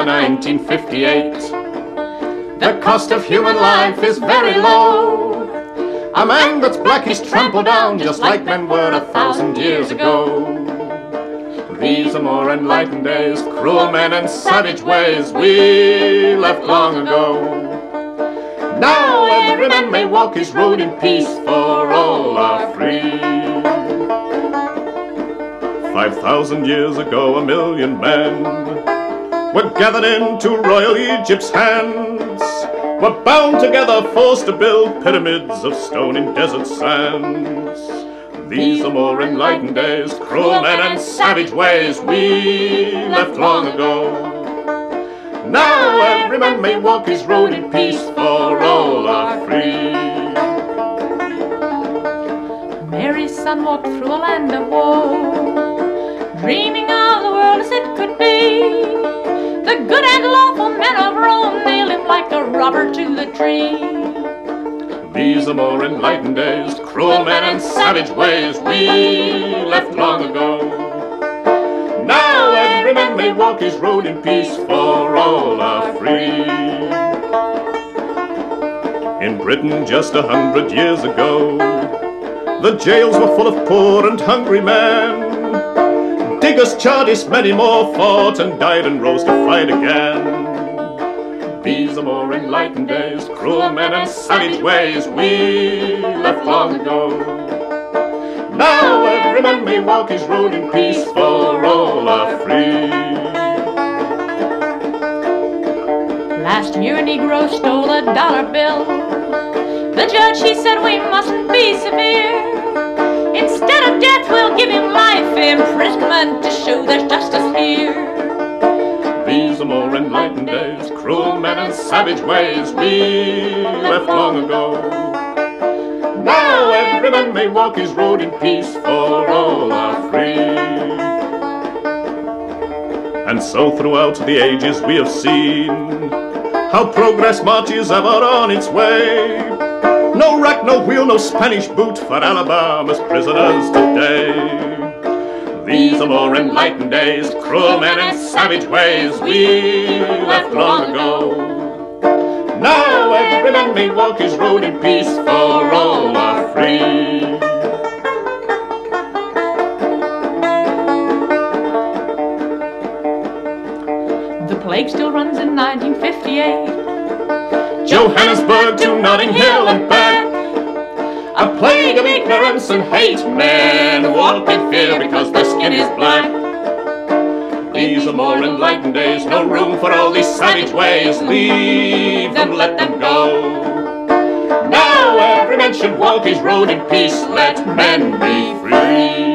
October 1958. The cost of human life is very low. A man that's black is trampled down just like men were 1,000 years ago. These are more enlightened days, cruel men and savage ways we left long ago. Now every man may walk his road in peace, for all are free. 5,000 years ago, 1,000,000 men were gathered into royal Egypt's hands, were bound together, forced to build pyramids of stone in desert sands. These are more enlightened days, cruel men and savage ways we left long ago. Now every man may walk his road in peace, for all are free. Mary's son walked through a land of woe, dreaming of the world as it could be. The good and lawful men of Rome nailed him like a robber to the tree. These are more enlightened days, cruel men and savage ways we left long ago. Now every man may walk his road in peace, for all are free. In Britain just 100 years ago, the jails were full of poor and hungry men. Diggers, chartists, many more fought and died and rose to fight again. These are more enlightened days, cruel men and savage ways we left long ago. Now every man may walk his road in peace, for all are free. Last year a Negro stole a dollar bill. The judge, he said, we mustn't be severe. Instead of death, we'll give him life imprisonment to show there's justice here. These are more enlightened days, cruel men and savage ways we left long ago. Now every man may walk his road in peace, for all are free. And so throughout the ages we have seen how progress marches ever on its way. No rack, no wheel, no Spanish boot for Alabama's prisoners today. These are more enlightened days, cruel men and savage ways we left long ago. Now every man may walk his road in peace, for all are free. The plague still runs in 1958. Johannesburg to Notting Hill and back. A plague of ignorance and hate, men walk in fear because their skin is black. These are more enlightened days, no room for all these savage ways. Leave them, let them go. Now every man should walk his road in peace, let men be free.